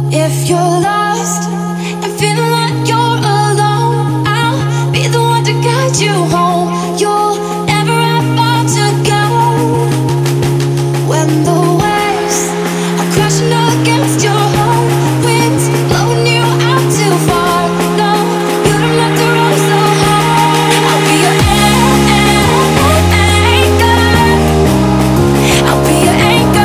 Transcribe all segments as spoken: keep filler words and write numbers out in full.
If you're lost and feeling like you're alone, I'll be the one to guide you home. You'll never have far to go. When the waves are crashing against your home, winds blowing you out too far. No, you don't have to roll so hard. I'll be your anchor. I'll be your anchor.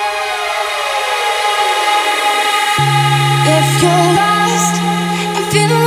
If you're lost and feeling